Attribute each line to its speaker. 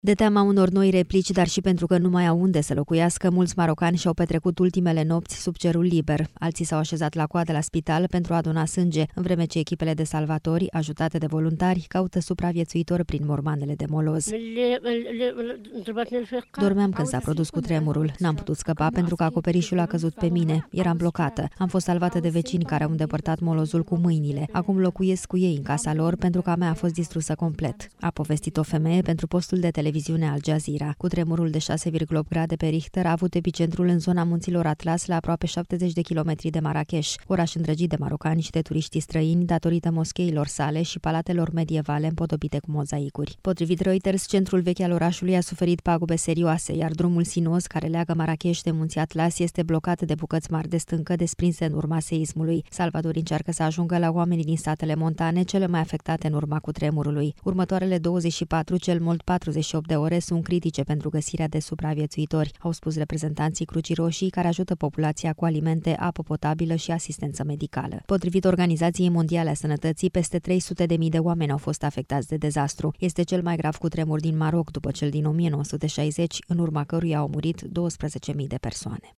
Speaker 1: De teama unor noi replici, dar și pentru că nu mai au unde să locuiască, mulți marocani și-au petrecut ultimele nopți sub cerul liber. Alții s-au așezat la coadă la spital pentru a dona sânge, în vreme ce echipele de salvatori, ajutate de voluntari, caută supraviețuitori prin mormanele de moloz. Dormeam când s-a produs cutremurul. N-am putut scăpa pentru că acoperișul a căzut pe mine. Eram blocată. Am fost salvată de vecini care au îndepărtat molozul cu mâinile. Acum locuiesc cu ei în casa lor pentru că a mea a fost distrusă complet, a povestit o femeie pentru postul de televiziune Al Jazeera. Cutremurul de 6,8 grade pe Richter a avut epicentrul în zona munților Atlas, la aproape 70 de kilometri de Marrakech, oraș îndrăgit de marocani și de turiștii străini datorită moscheilor sale și palatelor medievale împodobite cu mozaicuri. Potrivit Reuters, centrul vechi al orașului a suferit pagube serioase, iar drumul sinuos care leagă Marrakech de munții Atlas este blocat de bucăți mari de stâncă desprinse în urma seismului. Salvatorii încearcă să ajungă la oamenii din satele montane, cele mai afectate în urma cutremurului. Următoarele 24, cel mult 48 de ore sunt critice pentru găsirea de supraviețuitori, au spus reprezentanții Crucii Roșii, care ajută populația cu alimente, apă potabilă și asistență medicală. Potrivit Organizației Mondiale a Sănătății, peste 300.000 de oameni au fost afectați de dezastru. Este cel mai grav cutremur din Maroc după cel din 1960, în urma căruia au murit 12.000 de persoane.